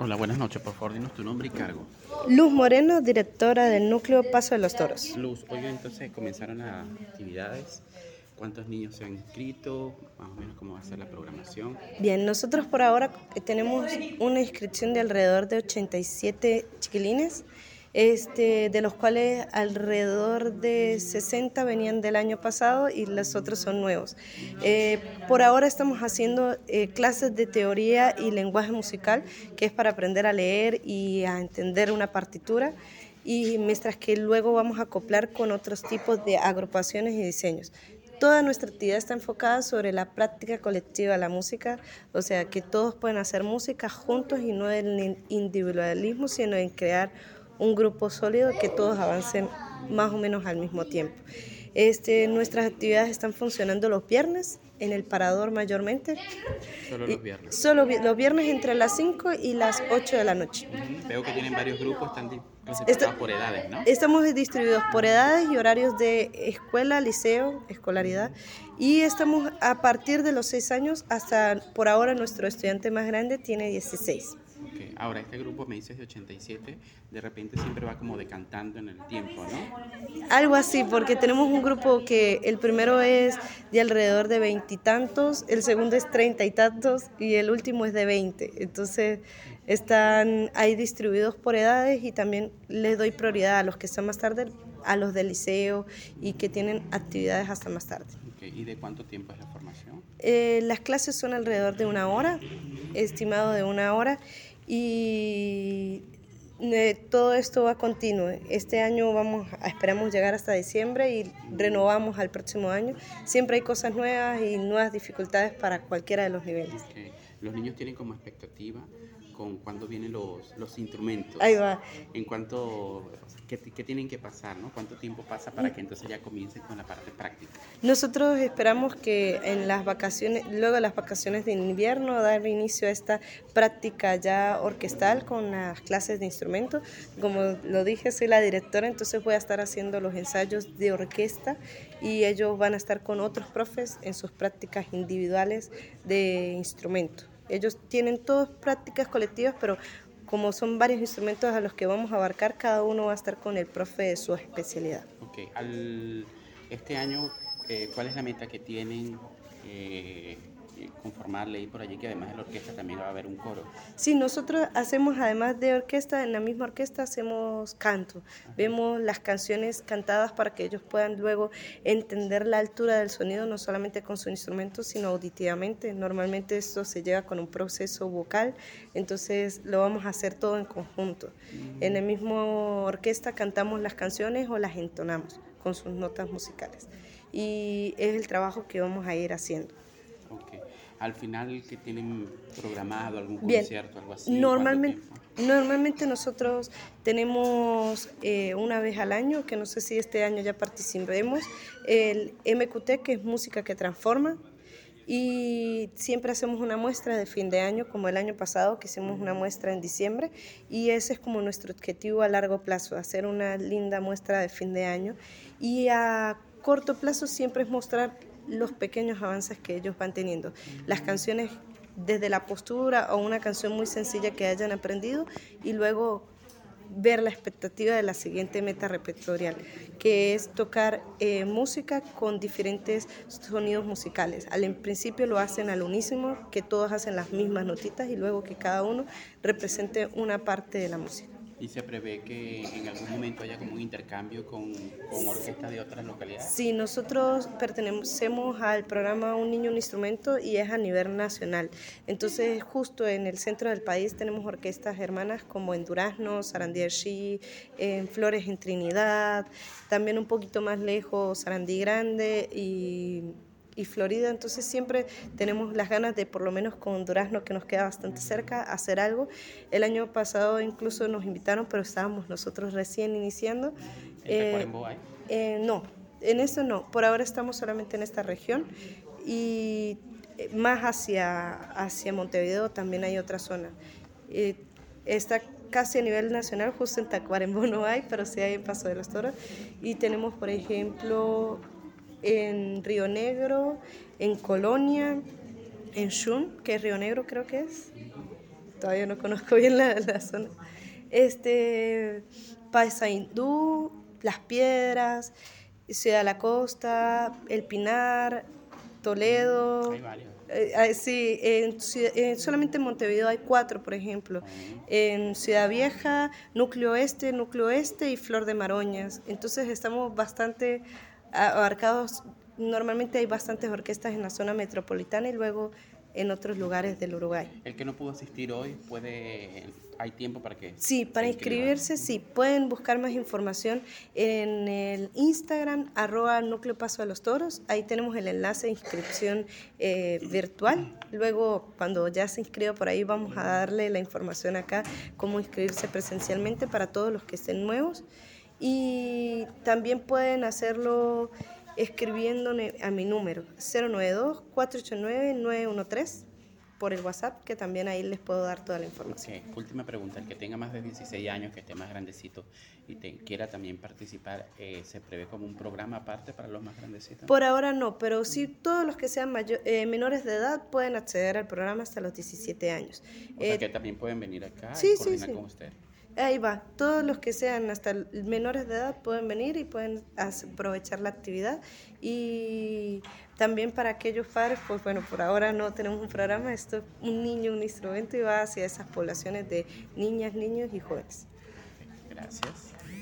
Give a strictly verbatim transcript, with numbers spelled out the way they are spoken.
Hola, buenas noches. Por favor, dinos tu nombre y cargo. Luz Moreno, directora del Núcleo Paso de los Toros. Luz, oiga, entonces comenzaron las actividades. ¿Cuántos niños se han inscrito? Más o menos cómo va a ser la programación. Bien, nosotros por ahora tenemos una inscripción de alrededor de ochenta y siete chiquilines, este, de los cuales alrededor de sesenta venían del año pasado y los otros son nuevos. Eh, por ahora estamos haciendo eh, clases de teoría y lenguaje musical, que es para aprender a leer y a entender una partitura, y mientras que luego vamos a acoplar con otros tipos de agrupaciones y diseños. Toda nuestra actividad está enfocada sobre la práctica colectiva de la música, o sea, que todos pueden hacer música juntos y no en el individualismo, sino en crear un grupo sólido que todos avancen más o menos al mismo tiempo. Este, nuestras actividades están funcionando los viernes en el Parador mayormente. Solo los viernes. Solo los viernes entre las cinco y las ocho de la noche. Uh-huh. Veo que tienen varios grupos, están clasificados por edades, ¿no? Estamos distribuidos por edades y horarios de escuela, liceo, escolaridad, y estamos a partir de los seis años hasta, por ahora, nuestro estudiante más grande tiene dieciséis. Okay. Ahora, este grupo me dices de ochenta y siete, de repente siempre va como decantando en el tiempo, ¿no? Algo así, porque tenemos un grupo que el primero es de alrededor de veintitantos, el segundo es treinta y tantos y el último es de veinte. Entonces están ahí distribuidos por edades y también les doy prioridad a los que están más tarde, a los del liceo y que tienen actividades hasta más tarde. Okay. ¿Y de cuánto tiempo es la formación? Eh, las clases son alrededor de una hora, estimado de una hora, y eh, todo esto va continuo. Este año vamos a, esperamos llegar hasta diciembre y renovamos al próximo año. Siempre hay cosas nuevas y nuevas dificultades para cualquiera de los niveles. Okay. Los niños tienen como expectativa con cuándo vienen los, los instrumentos. Ahí va. En cuanto, ¿qué, qué tienen que pasar, ¿no? ¿Cuánto tiempo pasa para que entonces ya comiencen con la parte práctica? Nosotros esperamos que en las vacaciones, luego de las vacaciones de invierno, dar inicio a esta práctica ya orquestal con las clases de instrumentos. Como lo dije, soy la directora, entonces voy a estar haciendo los ensayos de orquesta y ellos van a estar con otros profes en sus prácticas individuales de instrumentos. Ellos tienen todas prácticas colectivas, pero como son varios instrumentos a los que vamos a abarcar, cada uno va a estar con el profe de su especialidad. Ok, Al, este año, eh, ¿cuál es la meta que tienen? Eh, conformar, leí por allí que además de la orquesta también va a haber un coro. Sí, nosotros hacemos además de orquesta, en la misma orquesta hacemos canto. Ajá. Vemos las canciones cantadas para que ellos puedan luego entender la altura del sonido, no solamente con su instrumento, sino auditivamente. Normalmente esto se lleva con un proceso vocal, entonces lo vamos a hacer todo en conjunto. Mm. En la misma orquesta cantamos las canciones o las entonamos con sus notas musicales. Y es el trabajo que vamos a ir haciendo. Okay. Al final, ¿qué tienen programado? ¿Algún Bien, concierto, algo así? Normalmente, normalmente nosotros tenemos eh, una vez al año, que no sé si este año ya participemos, el M Q T, que es Música que Transforma, y siempre hacemos una muestra de fin de año, como el año pasado que hicimos una muestra en diciembre, y ese es como nuestro objetivo a largo plazo, hacer una linda muestra de fin de año, y a corto plazo siempre es mostrar los pequeños avances que ellos van teniendo, las canciones desde la postura o una canción muy sencilla que hayan aprendido y luego ver la expectativa de la siguiente meta repertorial, que es tocar eh, música con diferentes sonidos musicales. Al principio lo hacen al unísono, que todos hacen las mismas notitas y luego que cada uno represente una parte de la música. ¿Y se prevé que en algún momento haya como un intercambio con, con orquestas de otras localidades? Sí, nosotros pertenecemos al programa Un Niño, un Instrumento y es a nivel nacional. Entonces, justo en el centro del país tenemos orquestas hermanas como en Durazno, Sarandí Erxí, en Flores en Trinidad, también un poquito más lejos Sarandí Grande y... y Florida, entonces siempre tenemos las ganas de, por lo menos con Durazno, que nos queda bastante cerca, hacer algo. El año pasado incluso nos invitaron, pero estábamos nosotros recién iniciando. ¿En Tacuarembó hay? Eh, no, en eso no, por ahora estamos solamente en esta región y más hacia, hacia Montevideo también hay otra zona. Eh, está casi a nivel nacional, justo en Tacuarembó no hay, pero sí hay en Paso de los Toros. Y tenemos, por ejemplo, en Río Negro, en Colonia, en Shun, que es Río Negro creo que es, todavía no conozco bien la, la zona. Este, Paysandú, Las Piedras, Ciudad de la Costa, El Pinar, Toledo. Hay varios. Eh, ah, sí, en, ciudad- en- solamente en Montevideo hay cuatro, por ejemplo. Oh, En Ciudad Vieja, Núcleo Este, Núcleo Este y Flor de Maroñas. Entonces estamos bastante a- abarcados. Normalmente hay bastantes orquestas en la zona metropolitana y luego en otros lugares del Uruguay. el que no pudo asistir hoy puede, hay tiempo para que Sí, para se inscriba. inscribirse, sí, pueden buscar más información en el Instagram, arroba Núcleo Paso de los Toros. Ahí tenemos el enlace de inscripción eh, virtual. Luego, cuando ya se inscriba por ahí, vamos a darle la información acá, cómo inscribirse presencialmente para todos los que estén nuevos. Y también pueden hacerlo escribiéndome a mi número, cero nueve dos, cuatro ocho nueve, nueve uno tres, por el WhatsApp, que también ahí les puedo dar toda la información. Ok, última pregunta, el que tenga más de dieciséis años, que esté más grandecito y te, quiera también participar, eh, ¿se prevé como un programa aparte para los más grandecitos? Por ahora no, pero sí todos los que sean mayo- eh, menores de edad pueden acceder al programa hasta los diecisiete años. O sea Eh, que también pueden venir acá sí, y sí, coordinar sí. con usted. Ahí va, todos los que sean hasta menores de edad pueden venir y pueden as- aprovechar la actividad. Y también para aquellos padres, pues bueno, por ahora no tenemos un programa, esto es un niño, un instrumento y va hacia esas poblaciones de niñas, niños y jóvenes. Gracias.